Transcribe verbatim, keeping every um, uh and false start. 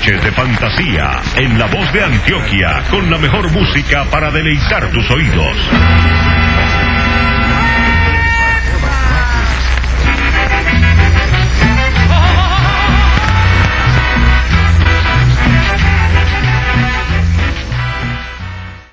noches de fantasía en La Voz de Antioquia, con la mejor música para deleitar tus oídos.